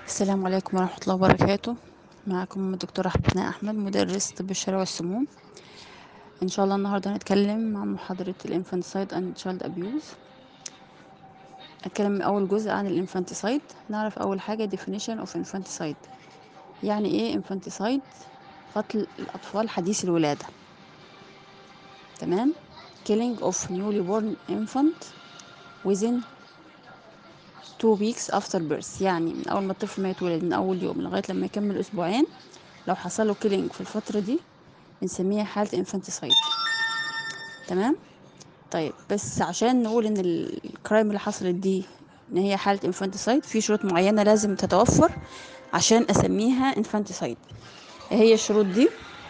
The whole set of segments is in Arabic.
السلام عليكم ورحمة الله وبركاته. معكم الدكتورة حسناء أحمد، مدرس طب الشرع والسموم. إن شاء الله النهاردة هنتكلم عن محاضرة الانفانتسايد اند تشايلد أبيوز. هنتكلم أول جزء عن الانفانتسايد. نعرف أول حاجة definition of infanticide. يعني إيه infanticide؟ قتل الأطفال حديث الولادة. تمام. killing of newly born infant within 2 weeks after birth، يعني من أول ما الطفل ما يتولد، من أول يوم لغاية لما يكمل أسبوعين، لو حصل له كيلينج في الفترة دي بنسميها حالة انفانتسايد. تمام. طيب بس عشان نقول ان الكرايم اللي حصلت دي ان هي حالة انفانتسايد، في شروط معينة لازم تتوفر عشان اسميها انفانتسايد. ايه هي الشروط دي؟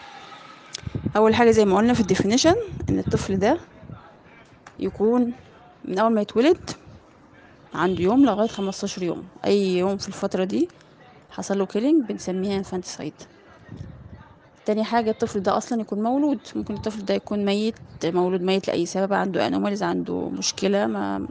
اول حاجة زي ما قلنا في الديفينيشن، ان الطفل ده يكون من اول ما يتولد عنده يوم لغاية 15 يوم، اي يوم في الفترة دي حصل له كيلينج بنسميها انفانتسايد. تاني حاجة الطفل ده أصلا يكون مولود، ممكن الطفل ده يكون ميت، مولود ميت لأي سبب، عنده أنوماليز، عنده مشكلة ما،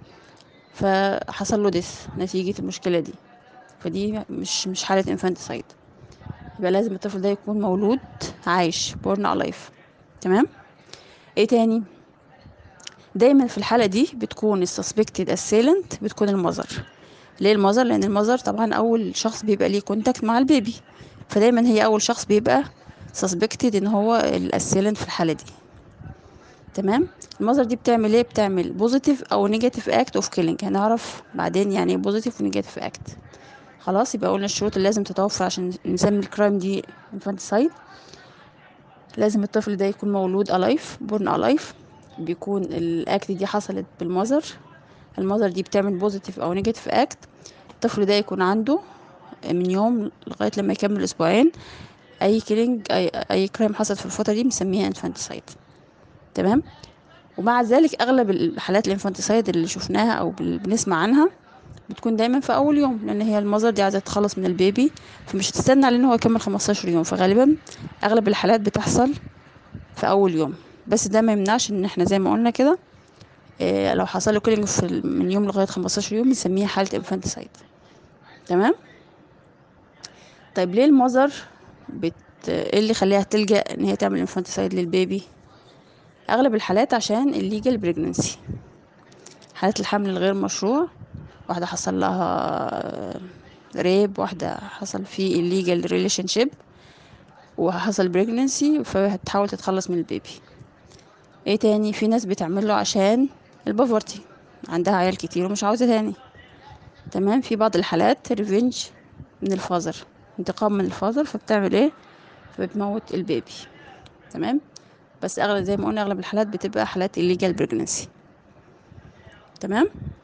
فحصل له ديث نتيجة المشكلة دي، فدي مش حالة انفانتسايد. يبقى لازم الطفل ده يكون مولود عايش born alive. تمام. ايه تاني؟ دايما في الحالة دي بتكون السسبكتد assailant بتكون المذر. ليه المذر؟ لأن المذر طبعا أول شخص بيبقى ليه كونتاكت مع البيبي، فدايما هي أول شخص بيبقى suspected إن هو الاسيلنت في الحالة دي. تمام. المصدر دي بتعمل ايه؟ بتعمل بوزيتيف او نيجاتيف اكت اوف كيلينج. هنعرف بعدين يعني ايه بوزيتيف ونيجاتيف اكت. خلاص، يبقى قلنا الشروط اللي لازم تتوفر عشان نسمي الكرايم دي انفانتسايد. لازم الطفل ده يكون مولود الايف، بورن الايف، بيكون الاكت دي حصلت بالمذر. المذر دي بتعمل بوزيتيف او نيجاتيف اكت. الطفل ده يكون عنده من يوم لغايه لما يكمل اسبوعين. اي كيلينج، اي كرايم حصلت في الفتره دي بنسميها انفانتسايد. تمام. ومع ذلك اغلب الحالات الانفانتسايد اللي شفناها او بنسمع عنها بتكون دايما في اول يوم، لان هي المذر دي عايزه تتخلص من البيبي، فمش هتستنى على ان هو يكمل 15 يوم، فغالبا اغلب الحالات بتحصل في اول يوم. بس ده ما يمنعش ان احنا زي ما قلنا كده، لو حصل له كيلينج من يوم لغايه 15 يوم بنسميها حاله انفانتسايد. تمام. طيب ليه المذر ايه اللي يخليها تلجأ ان هي تعمل انفانتسايد للبيبي؟ اغلب الحالات عشان الليجل بريجننسي، حالات الحمل الغير مشروع. واحدة حصل لها ريب، واحدة حصل فيه illegal relationship وحصل pregnancy، فهتحاول تتخلص من البيبي. ايه تاني؟ في ناس بتعمله عشان البافورتي، عندها عيال كتير ومش عاوزة تاني. تمام. في بعض الحالات revenge من الفازر، انتقام من الفازر، فبتعمل ايه؟ فبتموت البيبي. تمام. بس اغلب زي ما قلنا اغلب الحالات بتبقى حالات illegal pregnancy. تمام.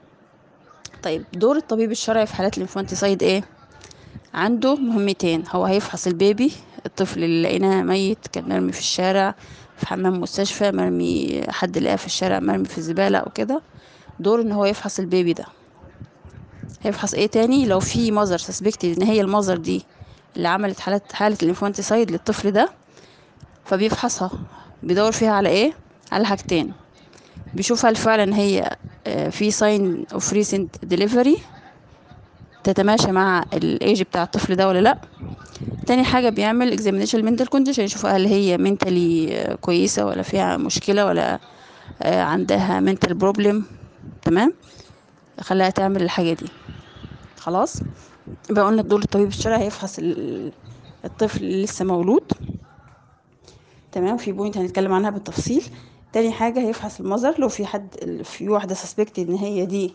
طيب دور الطبيب الشرعي في حالات الانفانتيسايد ايه؟ عنده مهمتين. هو هيفحص البيبي، الطفل اللي لقيناه ميت كان مرمي في الشارع، في حمام مستشفى، مرمي، حد لقاه في الشارع مرمي في الزبالة او كده، دور ان هو يفحص البيبي ده. هيفحص ايه تاني؟ لو في مذر سسبكتد ان هي المذر دي اللي عملت حالة الانفانتيسايد للطفل ده، فبيفحصها. بيدور فيها على ايه؟ على حاجتين. بيشوف هل فعلا هي في sign of recent delivery تتماشى مع الايج بتاع الطفل ده ولا لا. تاني حاجة بيعمل examination mental condition، يشوف هل هي mentally كويسة ولا فيها مشكلة، ولا عندها mental problem. تمام. خلاها تعمل الحاجة دي. خلاص. يبقى قلنا دور الطبيب الشرعي هيفحص الطفل اللي لسه مولود. تمام. في بوينت هنتكلم عنها بالتفصيل. تاني حاجة هيفحص المذر، لو في واحدة suspected ان هي دي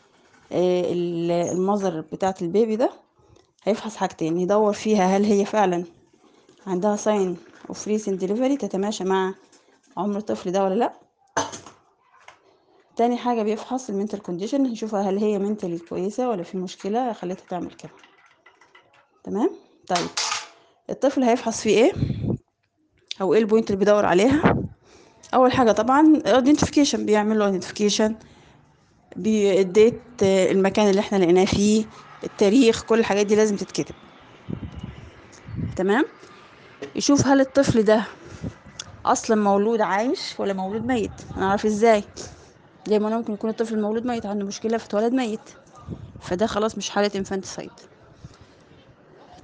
المذر بتاعة البيبي ده، هيفحص حاجتين. يدور فيها هل هي فعلا عندها sign of recent delivery تتماشى مع عمر الطفل ده ولا لا. تاني حاجة بيفحص المنتال كونديشن، يشوفها هل هي منتالي كويسة ولا في مشكلة خلتها تعمل كده. تمام. طيب الطفل هيفحص فيه ايه، او ايه البوينت اللي بيدور عليها؟ اول حاجة طبعا identification، بيعمل له identification بالديت، المكان اللي احنا لقيناه فيه، التاريخ، كل الحاجات دي لازم تتكتب. تمام. يشوف هل الطفل ده اصلا مولود عايش ولا مولود ميت. هنعرف ازاي؟ زي ما ممكن يكون الطفل المولود ميت عنده مشكلة فاتولد ميت، فده خلاص مش حالة انفانتسايد.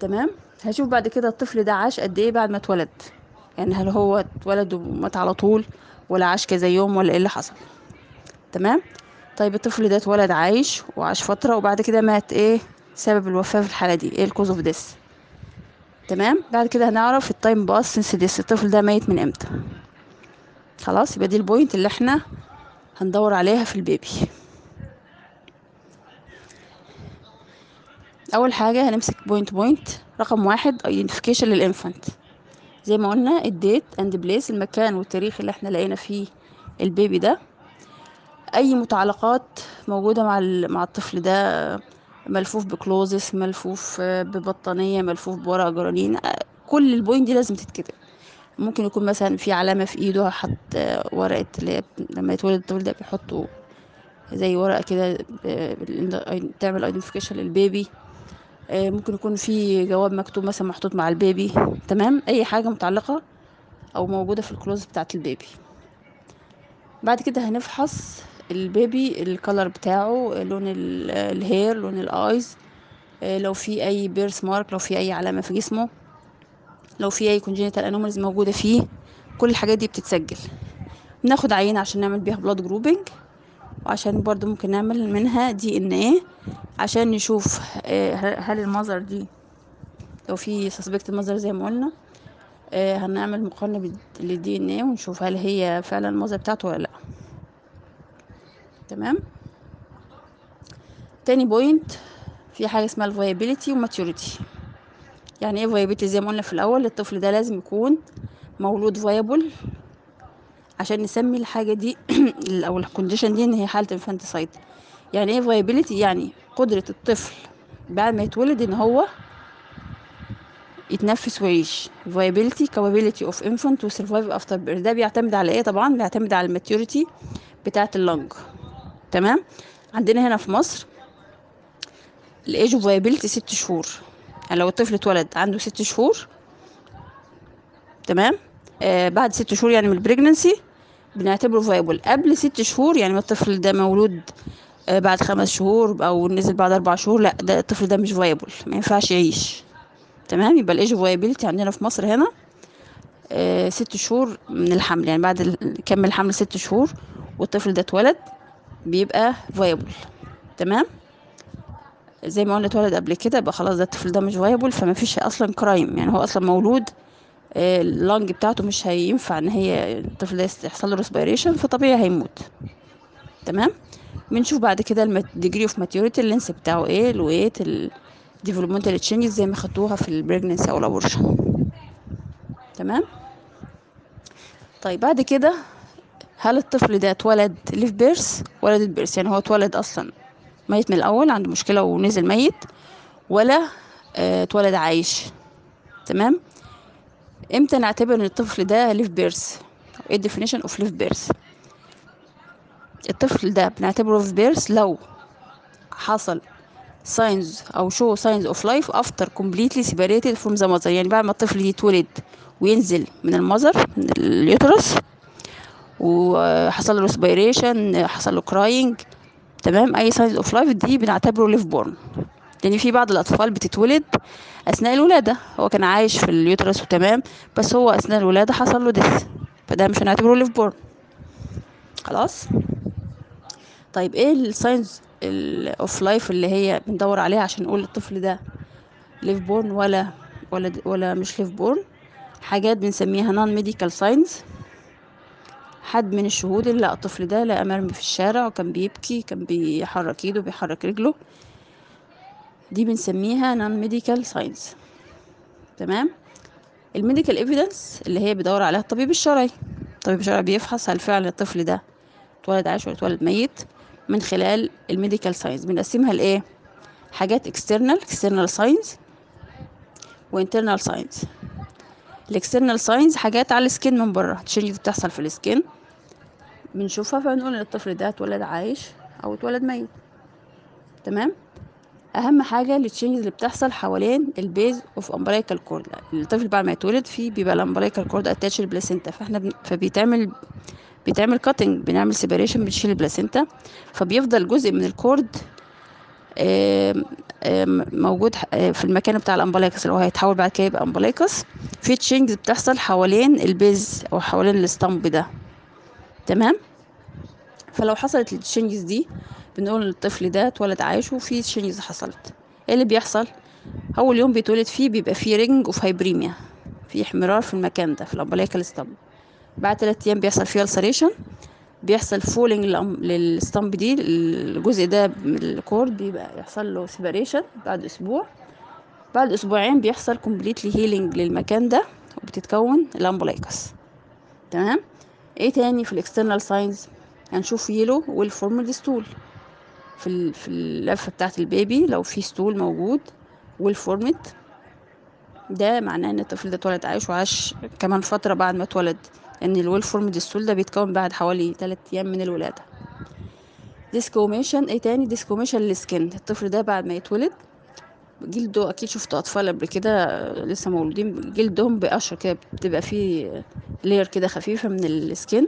تمام. هشوف بعد كده الطفل ده عاش قد ايه بعد ما اتولد، يعني هل هو اتولد ومات على طول، ولا عاش كذا يوم، ولا ايه اللي حصل. تمام. طيب الطفل ده اتولد عايش وعاش فترة وبعد كده مات، ايه سبب الوفاة في الحالة دي، ايه الكوز اوف ديس. تمام. بعد كده هنعرف التايم باس سينس ديس، الطفل ده ميت من امتى. خلاص، يبقى دي البوينت اللي احنا هندور عليها في البيبي. اول حاجة هنمسك بوينت رقم 1 identification للانفانت. زي ما قلنا الديت اند بليس، المكان والتاريخ اللي احنا لقينا فيه البيبي ده. اي متعلقات موجودة مع الطفل ده، ملفوف بكلوزس، ملفوف ببطانية، ملفوف بورق جرانين، كل البوينت دي لازم تتكتب. ممكن يكون مثلا في علامة في ايده، حط ورقة اللي هي لما يتولد الطفل ده بيحطوا زي ورقة كده تعمل ايدنتيفيكيشن للبيبي. ممكن يكون في جواب مكتوب مثلا محطوط مع البيبي. تمام. اي حاجة متعلقة او موجودة في الكلوز بتاعت البيبي. بعد كده هنفحص البيبي، الكلر بتاعه، لون الهير، لون الايز، لو في اي بيرث مارك، لو في اي علامة في جسمه، لو في اي congenital anomalies موجودة فيه. كل الحاجات دي بتتسجل. بناخد عينة عشان نعمل بيها blood grouping، وعشان برضو ممكن نعمل منها DNA عشان نشوف هل المذر دي، لو في suspected mother زي ما قلنا، هنعمل مقارنة للدي ان ايه ونشوف هل هي فعلا المذر بتاعته ولا لا. تمام. تاني بوينت، في حاجة اسمها الفايبيليتي وماتيوريتي. يعني ايه فايبيليتي؟ زي ما قلنا في الاول، الطفل ده لازم يكون مولود فايبل عشان نسمي الحاجة دي او الكونديشن دي ان هي حالة انفانتسايد. يعني ايه فايبيليتي؟ يعني قدرة الطفل بعد ما يتولد ان هو يتنفس ويعيش. viability capability of infant to survive after birth. ده بيعتمد على ايه؟ طبعا بيعتمد على الماتيوريتي بتاعة اللنج. تمام. عندنا هنا في مصر الايج اوف viability 6 شهور. يعني لو الطفل اتولد عنده 6 شهور، تمام، بعد 6 شهور يعني من البريجننسي بنعتبره فايبل. قبل 6 شهور يعني ما الطفل ده مولود بعد 5 شهور او نزل بعد 4 شهور، لا، ده الطفل ده مش فايبل، ما ينفعش يعيش. تمام. يبقى الايج اوف فايبيلتي عندنا في مصر هنا 6 شهور من الحمل، يعني بعد كمل الحمل 6 شهور والطفل ده اتولد بيبقى فايبل. تمام. زي ما قلنا اتولد قبل كده يبقى خلاص ده الطفل ده مش فايبل، فما فيش اصلا كرايم، يعني هو اصلا مولود اللنج بتاعته مش هينفع ان هي الطفل ده يحصل له ريسبيريشن، فطبيعي هيموت. تمام. بنشوف بعد كده الديجري اوف ماتيوريتي، اللينس بتاعه ايه، الويت، الديفلوبمنتال تشينجز زي ما خدتوها في البريجننسي او الابورشن. تمام. طيب بعد كده، هل الطفل ده اتولد ليف بيرث ولا ديد بيرث؟ يعني هو اتولد اصلا ميت من الاول، عنده مشكله ونزل ميت، ولا اتولد عايش. تمام. امتى نعتبر ان الطفل ده ليف بيرث؟ ايه الديفينيشن اوف ليف بيرث؟ الطفل ده بنعتبره ليف بيرث لو حصل signs او show signs of life after completely separated from the mother. يعني بعد ما الطفل يتولد وينزل من المذر، من اليوترس، وحصل له respiration، حصل له crying. تمام. اي signs of life دي بنعتبره live born. لان في بعض الاطفال بتتولد اثناء الولاده، هو كان عايش في اليوترس وتمام، بس هو اثناء الولاده حصل له ديث، فده مش هنعتبره live born. خلاص. طيب ايه الساينز اوف لايف اللي هي بندور عليها عشان نقول الطفل ده ليف بورن ولا مش ليف بورن؟ حاجات بنسميها نون ميديكال ساينز. حد من الشهود اللي لقى الطفل ده لقى مرمي في الشارع وكان بيبكي، كان بيحرك ايده بيحرك رجله، دي بنسميها نون ميديكال ساينز. تمام. الميديكال ايفيدنس اللي هي بيدور عليها الطبيب الشرعي. الطبيب الشرعي بيفحص هل فعلا الطفل ده اتولد عايش ولا اتولد ميت من خلال الميديكال ساينز. بنقسمها لايه؟ حاجات اكسترنال ساينز وانترنال ساينز. الاكسترنال ساينز حاجات على السكين من بره، تشينجز بتحصل في السكين بنشوفها فنقول ان الطفل ده اتولد عايش او اتولد ميت. تمام. اهم حاجه التشينجز اللي بتحصل حوالين البيز اوف امبلايكال كورد. الطفل بعد ما يتولد فيه بيبقى الامبلايكال كورد اتاتش البلاسينتا، فاحنا بيتعمل كاتنج، بنعمل سيبريشن، بنشيل البلاسينتا، فبيفضل جزء من الكورد موجود في المكان بتاع الامبلايكس اللي هو هيتحول بعد كده يبقى امبلايكس. في تشينجز بتحصل حوالين البيز او حوالين الستامب ده. تمام. فلو حصلت التشينجز دي بنقول الطفل ده اتولد عايش وفي تشينجز حصلت. ايه اللي بيحصل؟ اول يوم بيتولد فيه بيبقى فيه رينج اوف هايبريميا، في احمرار في المكان ده في الامبلايكال ستامب. بعد 3 ايام بيحصل فيه السريشن، بيحصل فولينج للستامب دي، الجزء ده من الكورد بيبقى يحصل له سيباريشن بعد اسبوع. بعد اسبوعين بيحصل كومبليتلي هيلينج للمكان ده وبتتكون الامبلايكس. تمام. ايه تاني في الاكسترنال ساينز؟ هنشوف يلو والفورمد ستول في اللفه بتاعه البيبي، لو في ستول موجود والفورمد، ده معناه ان الطفل ده اتولد عايش وعاش كمان فتره بعد ما اتولد، ان الويل فورمد ستول ده بيتكون بعد حوالي 3 ايام من الولاده. ديسكوميشن. ايه تاني؟ ديسكوميشن للسكن. الطفل ده بعد ما يتولد جلده، اكيد شفت اطفال قبل كده لسه مولودين جلدهم بقشره كده، بتبقى فيه لير كده خفيفه من السكن،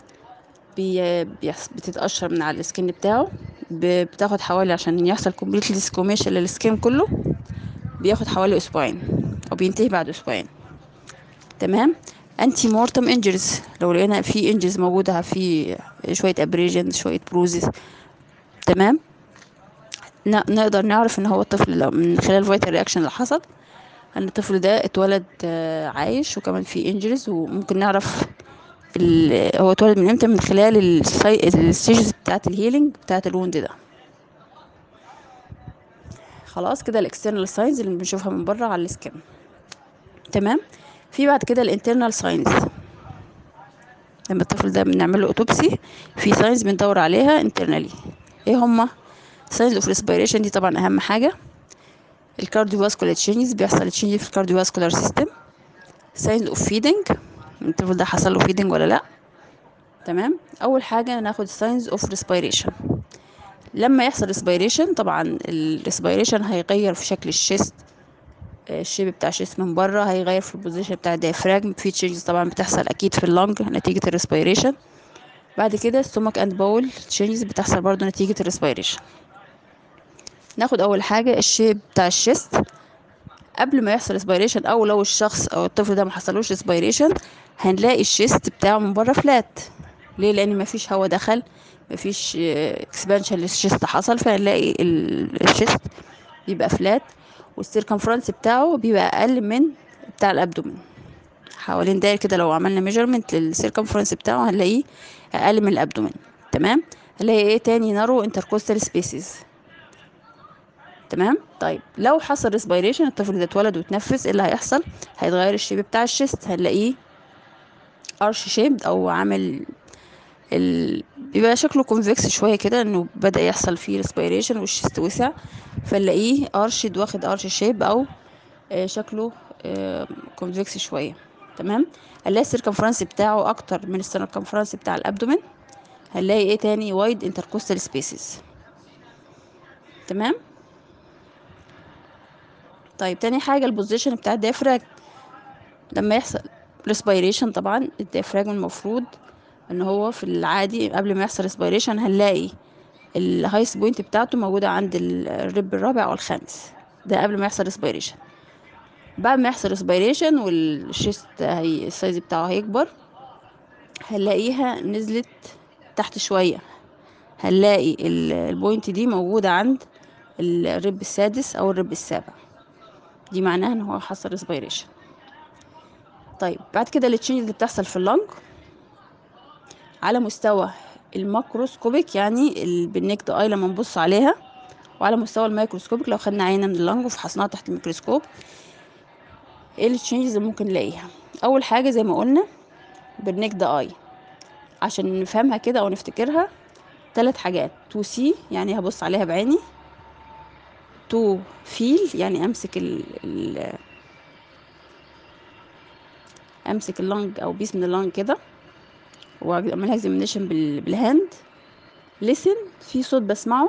بتتقشر من على السكن بتاعه. بتاخد حوالي، عشان يحصل كومبليت ديسكوميشن للسكن كله، بياخد حوالي اسبوعين او بينتهي بعد اسبوعين. تمام. انتي مورتم انجرز، لو لقينا في انجرز موجوده، في شويه ابريجن، شويه بروزز. تمام. نقدر نعرف ان هو الطفل لو من خلال الفيتال رياكشن اللي حصل ان الطفل ده اتولد عايش وكمان في انجريز. وممكن نعرف هو اتولد من امتى من خلال الستيجز بتاعه الهيلينج بتاعه الوند ده. خلاص كده الاكسترنال ساينز اللي بنشوفها من بره على السكن. تمام. في بعد كده الانترنال ساينز، لما الطفل ده بنعمل له اوتوبسي في ساينز بندور عليها انترنالي. ايه هما؟ ساينز اوف ريسبيريشن، دي طبعا اهم حاجه. الكارديوفاسكولار تشينجز، بيحصل تشينج في الكارديوفاسكولار سيستم. ساينز اوف فيدنج، الطفل ده حصل له فيدنج ولا لا. تمام. اول حاجه ناخد ساينز اوف ريسبيريشن. لما يحصل ريسبيريشن، طبعا الريسبيريشن هيغير في شكل الشيست، الشيب بتاع الشيست من بره، هيغير في البوزيشن بتاع الديافراجم. في تشينجز طبعا بتحصل اكيد في اللنج نتيجه الريسبيريشن. بعد كده ستومك اند باول تشينجز بتحصل برضو نتيجه الريسبيريشن. ناخد اول حاجه الشيب بتاع الشيست قبل ما يحصل ريسبيريشن، او لو الشخص او الطفل ده ما حصلوش ريسبيريشن هنلاقي الشيست بتاعه من بره فلات. ليه؟ لان مفيش هواء دخل، مفيش اكسبانشن للشيست حصل، فهنلاقي الشيست بيبقى فلات، والسيركمفرنس بتاعه بيبقى اقل من بتاع الابدومين. حوالين داير كده لو عملنا ميجرمنت للسيركمفرنس بتاعه هنلاقيه اقل من الابدومين. تمام. هنلاقي ايه تاني؟ نارو انتركوستال سبيسز. تمام. طيب لو حصل ريسبيريشن، الطفل ده اتولد وتنفس، ايه اللي هيحصل؟ هيتغير الشيب بتاع الشيست، هنلاقيه ارش شيب او عامل بيبقى شكله كونفكس شويه كده، انه بدأ يحصل فيه ريسبيريشن والشيست وسع، فنلاقيه ارشد واخد ارش شيب او شكله كونفكس شويه. تمام. هنلاقي السيركمفرنس بتاعه اكتر من السيركمفرنس بتاع الابدومين. هنلاقي ايه تاني؟ وايد انتركوستال سبيسز. تمام. طيب تاني حاجه البوزيشن بتاع الديافراجم. لما يحصل ريسبيريشن، طبعا الديافراجم المفروض ان هو في العادي قبل ما يحصل ريسبيريشن هنلاقي الهايست بوينت بتاعته موجوده عند الرب الرابع او الخامس، ده قبل ما يحصل ريسبيريشن. بعد ما يحصل ريسبيريشن والشيست السايز بتاعه هيكبر، هنلاقيها نزلت تحت شويه، هنلاقي البوينت دي موجوده عند الرب السادس او الرب السابع، دي معناها ان هو حصل ريسبيريشن. طيب بعد كده التشينج اللي بتحصل في اللنج على مستوى الماكروسكوبيك، يعني بالنكد اي لما نبص عليها، وعلى مستوى الميكروسكوبيك لو خدنا عينه من اللنج وفحصناها تحت الميكروسكوب، ايه التشينجز اللي ممكن نلاقيها؟ اول حاجه زي ما قلنا بالنكد اي، عشان نفهمها كده او نفتكرها، 3 حاجات: تو سي يعني هبص عليها بعيني، تو فيل يعني امسك امسك اللنج او بيس من اللنج كده واعملها اكزامينيشن بالهاند. لسن، في صوت بسمعه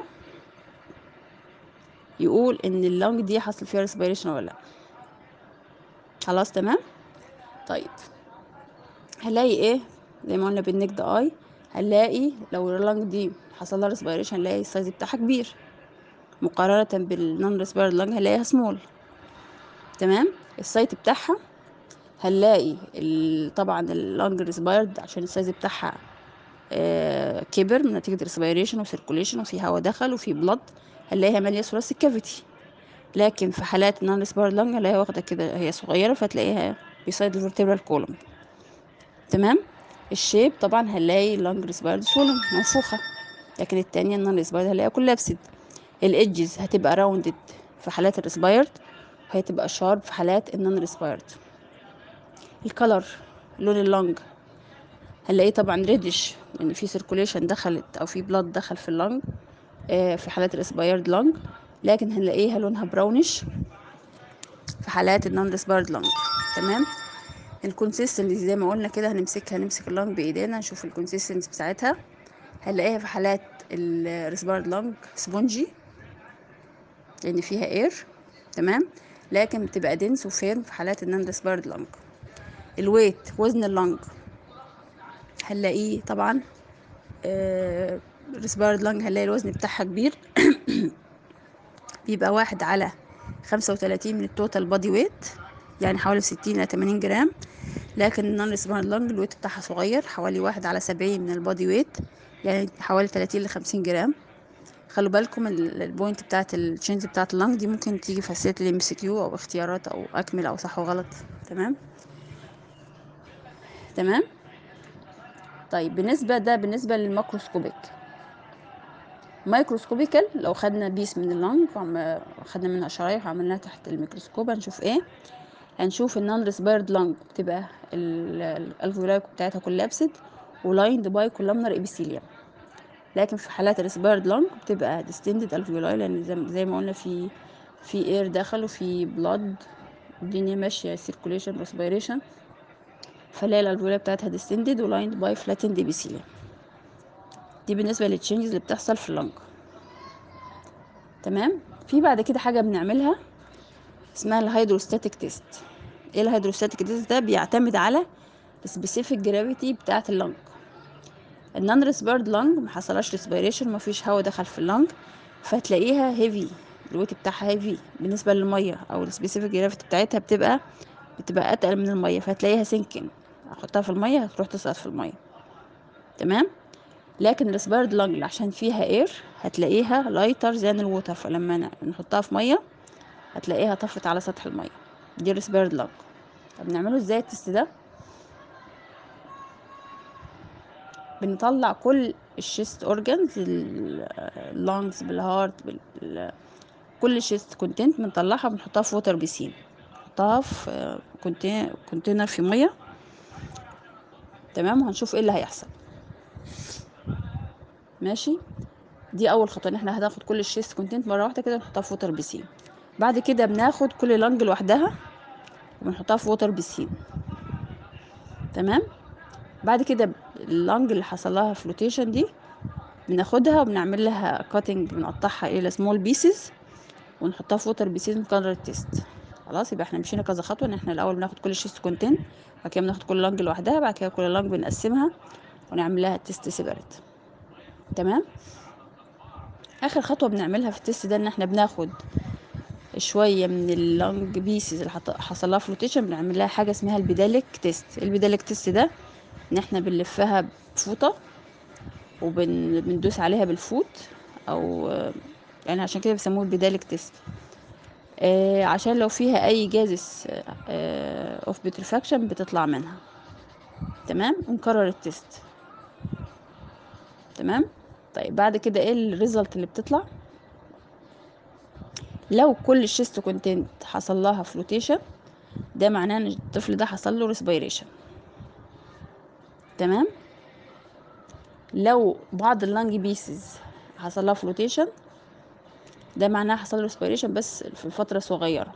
يقول ان اللنج دي حصل فيها ريسبيريشن ولا لا. خلاص تمام. طيب هنلاقي ايه؟ زي ما قلنا بالنكد اي، هنلاقي لو اللنج دي حصل لها ريسبيريشن هنلاقي السايز بتاعها كبير، مقارنة بالنون ريسبيرد لانج هنلاقيها سمول. تمام. السايت بتاعها هنلاقي طبعا اللانج ريسبيرد عشان السايز بتاعها كبر من نتيجة ريسبيريشن وسيركوليشن وفي هواء دخل وفي بلد، هنلاقيها مالية ثوراسيك كافيتي. لكن في حالات النون ريسبيرد لانج هنلاقيها واخدة كده، هي صغيرة فتلاقيها بيسايد الفرتبرال كولوم. تمام. الشيب طبعا هنلاقي اللانج ريسبيرد سولن منفوخة، لكن التانية النون ريسبيرد هنلاقيها كولابسد. الايدجز هتبقى راوندد في حالات الريسبيرد، وهتبقى شارب في حالات النون ريسبيرد. الكلر، لون اللنج هنلاقيه طبعا ريدش لان في سيركوليشن دخلت او في بلاد دخل في اللنج في حالات الريسبيرد لنج، لكن هنلاقيها لونها براونش في حالات النون ريسبيرد لنج. تمام. الكونسيستنسي زي ما قلنا كده هنمسك اللنج بايدينا نشوف الكونسيستنسي بتاعتها. هنلاقيها في حالات الريسبيرد لنج سبونجي لان فيها اير. تمام. لكن بتبقى دنس وفيرم في حالات النون ريسبيرد لنج. الويت، وزن اللنج هنلاقيه طبعا ريسبيرد لانج هنلاقي الوزن بتاعها كبير بيبقى 1/35 من التوتال بادي ويت، يعني حوالي 60 إلى 80 جرام. لكن النون ريسبيرد لانج الويت بتاعها صغير، حوالي 1/70 من البادي ويت، يعني حوالي 30 ل 50 جرام. خلوا بالكم البوينت بتاعت التشينج بتاعت اللانج دي ممكن تيجي في اسئله الام سي كيو او اختيارات او اكمل او صح وغلط. تمام. تمام. طيب بالنسبه للماكروسكوبيك. مايكروسكوبيكال لو خدنا بيس من اللنج خدنا منها شرايح وعملناها تحت الميكروسكوب هنشوف ايه؟ هنشوف النون ريسبيرد لنج بتبقى الالفيولاي بتاعتها كولابسد ولايند باي كولامنر ابيثيليوم. لكن في حالات الريسبيرد لنج بتبقى ديستندد الفيولاي لان زي ما قلنا في اير دخل وفي بلاد، الدنيا ماشيه سيركوليشن ريسبيريشن، فلاقي الالفيولاي بتاعتها ديستندد ولايند باي فلاتند ابيثيليوم. دي بالنسبه للتشينجز اللي بتحصل في اللنج. تمام. في بعد كده حاجه بنعملها اسمها الهيدروستاتيك تيست. ايه الهيدروستاتيك تيست ده؟ بيعتمد على السبيسيفيك جرافيتي بتاعه اللنج. النون ريسبيرد لنج ما حصلهاش ريسبيريشن، ما فيش هواء دخل في اللنج، فتلاقيها هيفي، الويت بتاعها هيفي بالنسبه للميه، او السبيسيفيك جرافيتي بتاعتها بتبقى اتقل من الميه، فتلاقيها سينكينج، احطها في الميه هتروح تسقط في الميه. تمام. لكن الريسبيرد لنج عشان فيها اير هتلاقيها لايتر زان الووتر، فلما نحطها في ميه هتلاقيها طفت على سطح الميه. دي ريسبيرد لنج. طب نعمله ازاي التست ده؟ بنطلع كل الشيست اورجانز، اللونجز بالهارت كل الشيست كونتنت بنطلعها بنحطها في ووتر بيسين، نحطها في كونتينر في ميه. تمام. وهنشوف ايه اللي هيحصل. ماشي. دي اول خطوه ان احنا هناخد كل الشيست كونتنت مره واحده كده نحطها في ووتر بيسين. بعد كده بناخد كل لانج لوحدها وبنحطها في ووتر بيسين. تمام. بعد كده اللانج اللي حصل لها فلوتيشن دي بناخدها وبنعمل لها كاتنج، بنقطعها الى سمول بيسز ونحطها في ووتر بيسز ونكرر التيست. خلاص، يبقى احنا مشينا كذا خطوه، ان احنا الاول بناخد كل شيست كونتنت، بعد كده بناخد كل لانج لوحدها، بعد كده كل لانج بنقسمها ونعمل لها تيست سيبريت. تمام. اخر خطوه بنعملها في التيست ده ان احنا بناخد شويه من اللانج بيسز اللي حصل لها فلوتيشن، بنعمل لها حاجه اسمها البيداليك تيست. البيداليك تيست ده ان احنا بنلفها بفوطه وبندوس عليها بالفوت، او يعني عشان كده بيسموه البيداليك تيست، عشان لو فيها اي جازس اوف بيترفاكشن بتطلع منها. تمام. ونكرر التيست. تمام. طيب بعد كده ايه الريزلت اللي بتطلع؟ لو كل الشيست كونتنت حصل لها فلوتيشن ده معناه ان الطفل ده حصل له ريسبيريشن. تمام. لو بعض اللانج بيسز حصل لها فلوتيشن ده معناه حصل له ريسبيريشن بس في فتره صغيره.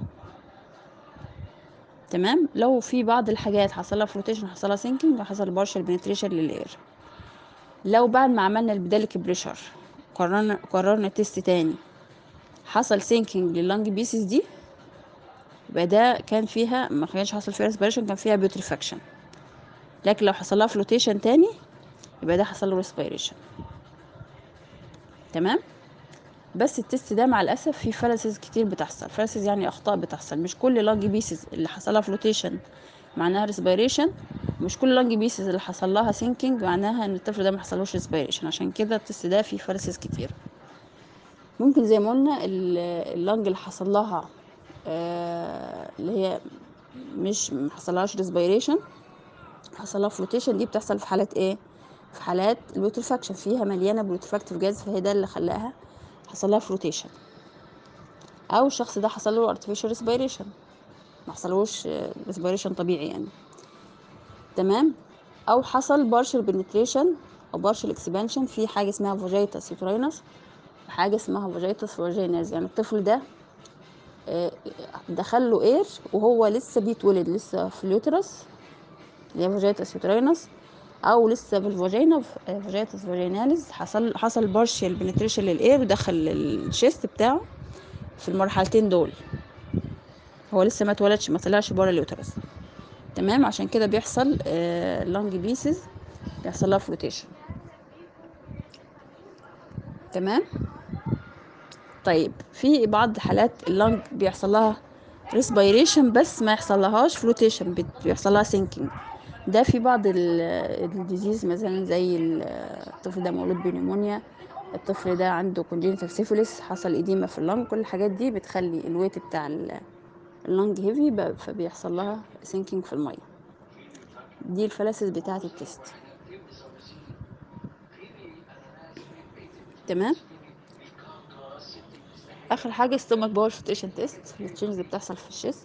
تمام. لو في بعض الحاجات حصل لها فلوتيشن حصل لها سينكينج وحصل بارشل بنتريشن للاير. لو بعد ما عملنا البيداليك بريشر قررنا تيست تاني حصل سينكينج لللانج بيسز دي، يبقى ده كان فيها ما كانش حصل فيها ريسبيريشن، كان فيها بيوتريفاكشن. لكن لو حصل لها فلوتيشن تاني يبقى ده حصل له ريسبيريشن. تمام. بس التست ده مع الاسف فيه فلسز كتير بتحصل. فلسز يعني اخطاء بتحصل، مش كل لانج بيسز اللي حصلها فلوتيشن معناها ريسبيريشن، مش كل لانج بيسز اللي حصل لها سينكينج معناها ان الطفل ده ما حصلوش ريسبيريشن. عشان كده التست ده فيه فلسز كتير. ممكن زي ما قلنا اللنج اللي حصل لها اللي هي مش محصلهاش ريسبيريشن، حصل لها فلوتيشن، دي بتحصل في حالات ايه؟ في حالات البيوترفاكشن، فيها مليانه بيوترفاكتيف جاز، فهي ده اللي خلاها حصل لها فلوتيشن. او الشخص ده حصل له artificial respiration، ما حصلوش respiration طبيعي يعني. تمام. او حصل partial penetration او partial expansion في حاجه اسمها فاجيتاس يوترينس وحاجه اسمها فاجيتاس فاجيناز. يعني الطفل ده دخل له اير وهو لسه بيتولد، لسه في اليوترس اللي هي فاجيتاس يوترينس، او لسه في الفاجينا فاجيتاس فاجيناليز، حصل بارشال بنتريشن للاير ودخل الشيست بتاعه في المرحلتين دول، هو لسه ما اتولدش، ما طلعش بره اليوترس. تمام. عشان كده بيحصل لانج بيسز بيحصل لها فلوتيشن. تمام. طيب في بعض حالات اللنج بيحصل لها ريسبيريشن بس ما يحصل لهاش فلوتيشن، بيحصل لها سينكينج. ده في بعض الديزيز مثلا زي الطفل ده مولود بنيمونيا، الطفل ده عنده كونجينيتال سيفيلس، حصل إديمة في اللنج، كل الحاجات دي بتخلي الويت بتاع اللنج هيفي، فبيحصل لها سينكينج في الميه. دي الفلاسس بتاعه التست. تمام. اخر حاجه ستومك باور فلوتيشن تيست، التشينجز اللي بتحصل في الشيست.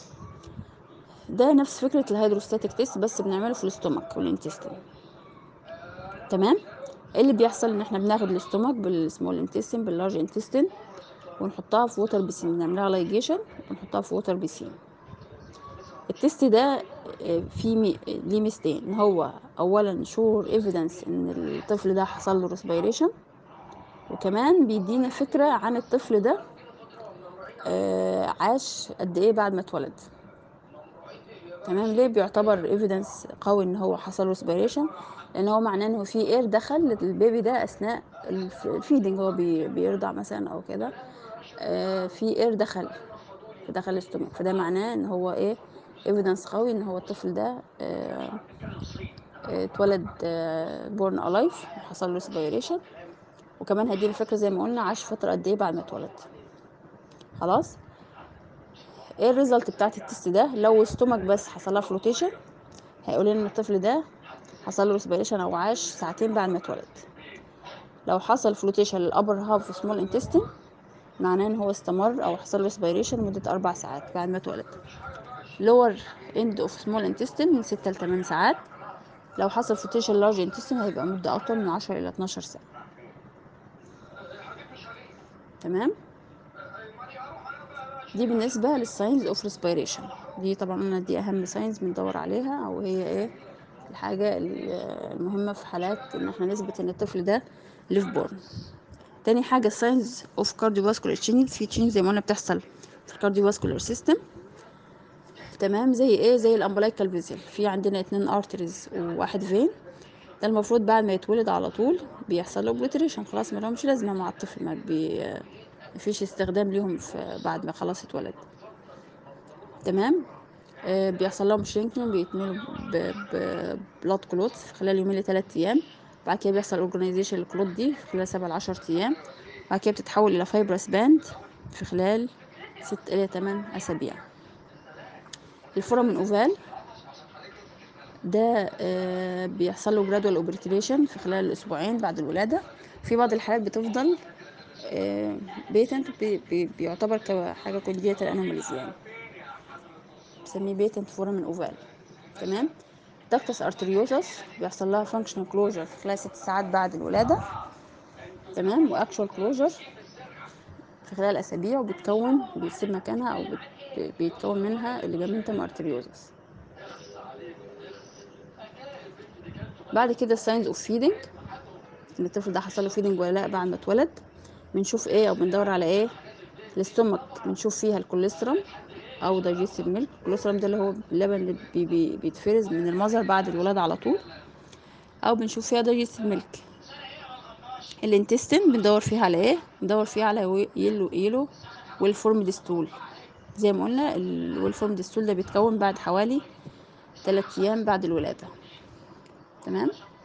ده نفس فكره الهيدروستاتيك تيست بس بنعمله في الاستومك والانتستين. تمام. ايه اللي بيحصل؟ ان احنا بناخد الاستومك بالسمول انتستين باللارج انتستين ونحطها في ووتر بيسين، بنعملها لايجيشن ونحطها في ووتر بيسين. التست ده فيه ليه ميزتين، ان هو اولا شور ايفيدنس ان الطفل ده حصل له ريسبيريشن، وكمان بيدينا فكره عن الطفل ده عاش قد ايه بعد ما اتولد. تمام. ليه بيعتبر ايفيدنس قوي ان هو حصل له ريسبيريشن؟ لان هو معناه انه في اير دخل للبيبي ده اثناء الفيدنج، هو بيرضع مثلا او كده، في اير دخل الاستومك، فده معناه ان هو ايه، ايفيدنس قوي ان هو الطفل ده اتولد بورن الايف وحصل له ريسبيريشن. وكمان هدينا فكره زي ما قلنا عاش فتره قد ايه بعد ما اتولد. خلاص. ايه الريزلت بتاعت التست ده؟ لو ستومك بس حصل لها فلوتيشن هيقول لنا ان الطفل ده حصل له ريسبيريشن او عاش ساعتين بعد ما اتولد. لو حصل فلوتيشن للابر هاف سمول انتستين معناه ان هو استمر او حصل له ريسبيريشن مده 4 ساعات بعد ما اتولد. لور اند اوف سمول انتستين من 6 ل 8 ساعات. لو حصل فلوتيشن لارج انتستين هيبقى مده اطول من 10 الى 12 ساعه. تمام. دي بالنسبه للساينز اوف ريسبيريشن. دي طبعا قلنا دي اهم ساينز بندور عليها، او هي ايه الحاجه المهمه في حالات ان احنا نثبت ان الطفل ده ليف بورن. تاني حاجه ساينز اوف كارديوفاسكولار تشينج، في تشينج زي ما قلنا بتحصل في الكارديوفاسكولار سيستم. تمام. زي ايه؟ زي الامبلايكال فيزل، في عندنا 2 ارتريز وواحد فين. ده المفروض بعد ما يتولد على طول بيحصل له اوبليتريشن، خلاص ما لهمش لازمه مع الطفل، مفيش استخدام ليهم بعد ما خلاص اتولد. تمام. بيحصل لهم شرينكينج، بيتملوا بلاد كلوت في خلال يومين ل3 ايام. بعد كده بيحصل اورجانيزيشن للكلوت دي في خلال 7 ل 10 ايام. بعد كده بتتحول الى فايبرس باند في خلال 6 الى 8 اسابيع. الفورامين اوفال ده بيحصل له جرادوال اوبرتريشن في خلال اسبوعين بعد الولاده. في بعض الحالات بتفضل بيتنت، بيعتبر كحاجه كونجيتال انوماليز، يعني بنسميه بيتنت فورامين اوفال. تمام. داكتس ارتريوسس بيحصل لها فانكشنال كلوجر في خلال 6 ساعات بعد الولاده. تمام. واكشوال كلوجر في خلال اسابيع، وبتكون بيسيب مكانها او بيتكون منها الليجامنتم ارتريوسس. بعد كده الساينز اوف فيدنج، ان الطفل ده حصل له فيدنج ولا لا بعد ما اتولد. بنشوف ايه او بندور على ايه؟ الاستومك بنشوف فيها الكوليسترول او دايجستيف ميلك. الكوليسترول ده اللي هو اللبن اللي بيتفرز من المذر بعد الولاده على طول، او بنشوف فيها دايجستيف ميلك. الانتستين بندور فيها على ايه؟ بندور فيها على يلو والفورم ديستول. زي ما قلنا الويلفورم ديستول ده بيتكون بعد حوالي 3 ايام بعد الولادة. تمام.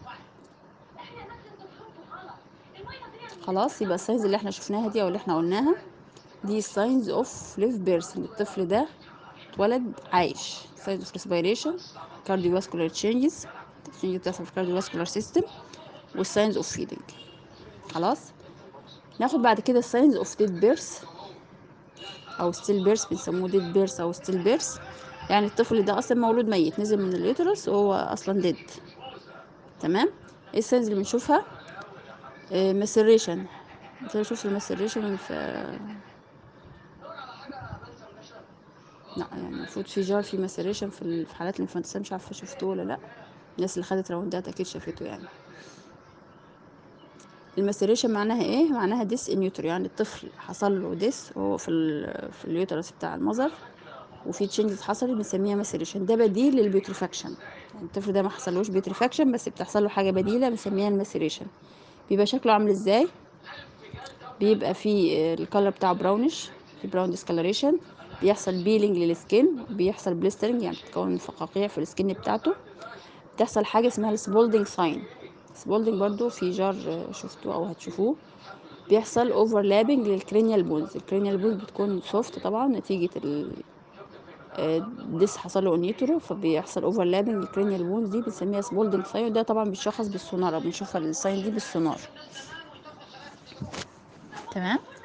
خلاص، يبقى الساينز اللي احنا شفناها دي او اللي احنا قلناها دي signs of live birth، الطفل ده اتولد عايش. signs of respiration، cardiovascular changes بتحصل في cardiovascular system، والsigns of feeding. خلاص. ناخد بعد كده signs of dead birth او still birth، بنسموه dead birth او still birth، يعني الطفل ده اصلا مولود ميت، نزل من اليوترس وهو اصلا dead. تمام. ايه الساينز اللي بنشوفها؟ مسريشن. انت شفت المسريشن في لا، يعني المفروض في جار في مسريشن في حالات الانفانتسام، مش عارفه شفتوه ولا لا. الناس اللي خدت راوندات اكيد شافته يعني. المسريشن معناها ايه؟ معناها ديس ان يوتر، يعني الطفل حصل له ديس وهو في اليوترس بتاع المذر، وفي تشينجز حصلت بنسميها مسريشن. ده بديل للبيوتريفاكشن، يعني الطفل ده ما حصلوش بيوتريفاكشن بس بتحصل له حاجه بديله بنسميها المسريشن. بيبقى شكله عامل ازاي؟ بيبقى فيه الكالر بتاعه براونش، في براون ديسكالريشن، بيحصل بيلينج للسكين، بيحصل بليسترنج يعني بتتكون فقاقيع في السكين بتاعته، بتحصل حاجه اسمها السبولدنج ساين. السبولدنج برضو في جار شفتوه او هتشوفوه. بيحصل اوفرلابنج للكرينيال بونز، الكرينيال بونز بتكون سوفت طبعا نتيجه ديس حصل له اونيترو، فبيحصل اوفرلابنج للكرينيال بونز دي بنسميها سبولدنج ساين. وده طبعا بيشخص بالسونار او بنشوفها الساين دي بالسونار. تمام.